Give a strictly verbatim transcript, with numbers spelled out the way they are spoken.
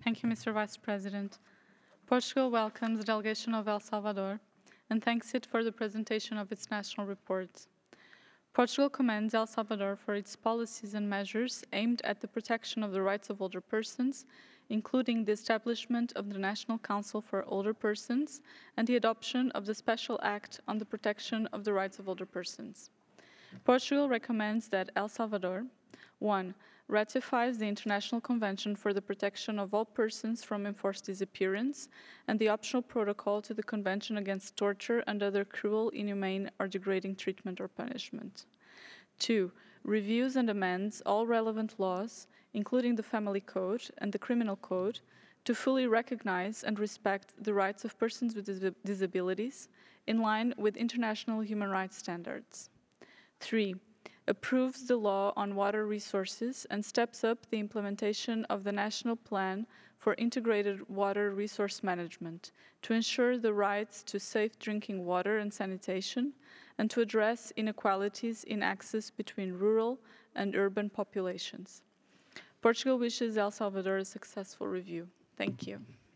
Thank you, Mister Vice President. Portugal welcomes the delegation of El Salvador and thanks it for the presentation of its national report. Portugal commends El Salvador for its policies and measures aimed at the protection of the rights of older persons, including the establishment of the National Council for Older Persons and the adoption of the Special Act on the Protection of the Rights of Older Persons. Portugal recommends that El Salvador one. Ratifies the International Convention for the Protection of All Persons from Enforced Disappearance and the optional protocol to the Convention against Torture and other cruel, inhumane, or degrading treatment or punishment. two. Reviews and amends all relevant laws, including the Family Code and the Criminal Code, to fully recognize and respect the rights of persons with dis disabilities in line with international human rights standards. three. Approves the law on water resources and steps up the implementation of the National Plan for Integrated Water Resource Management to ensure the rights to safe drinking water and sanitation and to address inequalities in access between rural and urban populations. Portugal wishes El Salvador a successful review. Thank you.